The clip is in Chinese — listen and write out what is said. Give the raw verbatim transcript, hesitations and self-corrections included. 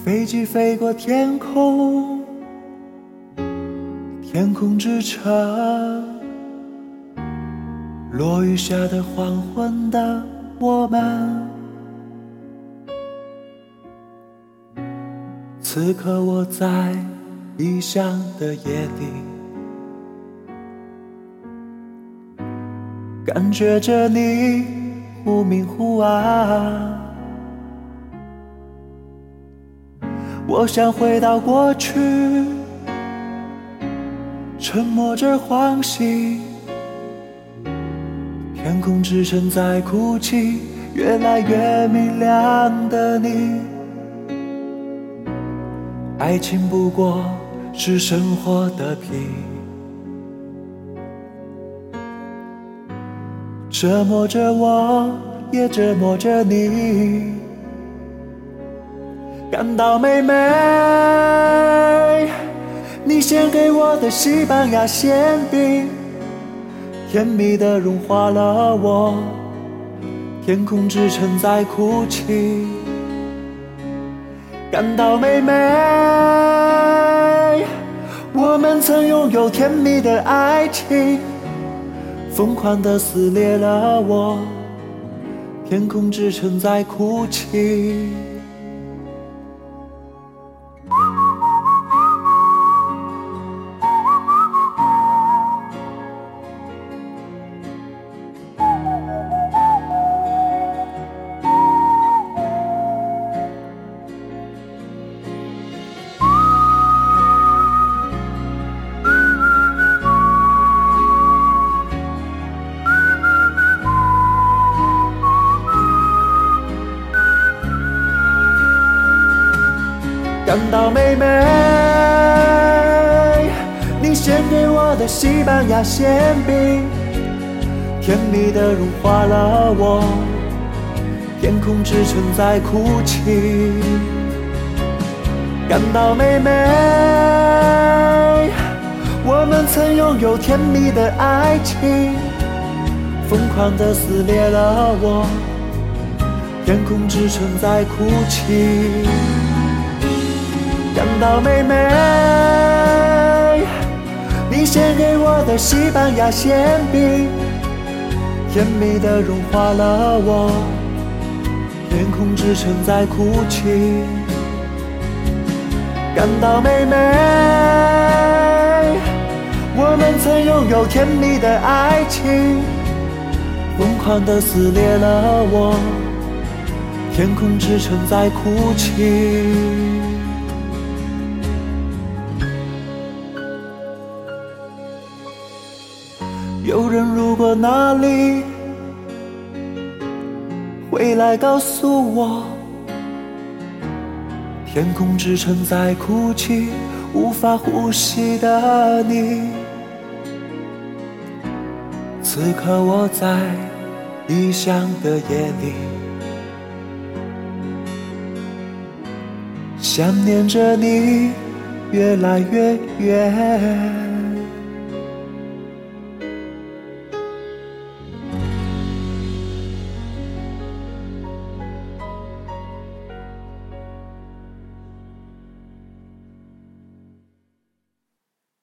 飞机飞过天空，天空之城，落雨下的黄昏的我们。此刻我在异乡的夜里，感觉着你忽明忽暗。我想回到过去，沉默着欢喜，天空之城在哭泣，越来越明亮的你。爱情不过是生活的皮，折磨着我，也折磨着你。感到妹妹，你献给我的西班牙馅饼，甜蜜地融化了我，天空之城在哭泣。感到妹妹，我们曾拥有甜蜜的爱情，疯狂地撕裂了我，天空之城在哭泣。感到妹妹，你献给我的西班牙馅饼，甜蜜地融化了我，天空之城在哭泣。感到妹妹，我们曾拥有甜蜜的爱情，疯狂地撕裂了我，天空之城在哭泣。感到妹妹，你献给我的西班牙馅饼，甜蜜地融化了我，天空之城在哭泣。感到妹妹，我们曾拥有甜蜜的爱情，疯狂地撕裂了我，天空之城在哭泣。有人路过那里，回来告诉我，天空之城在哭泣，无法呼吸的你。此刻我在异乡的夜里，想念着你越来越远。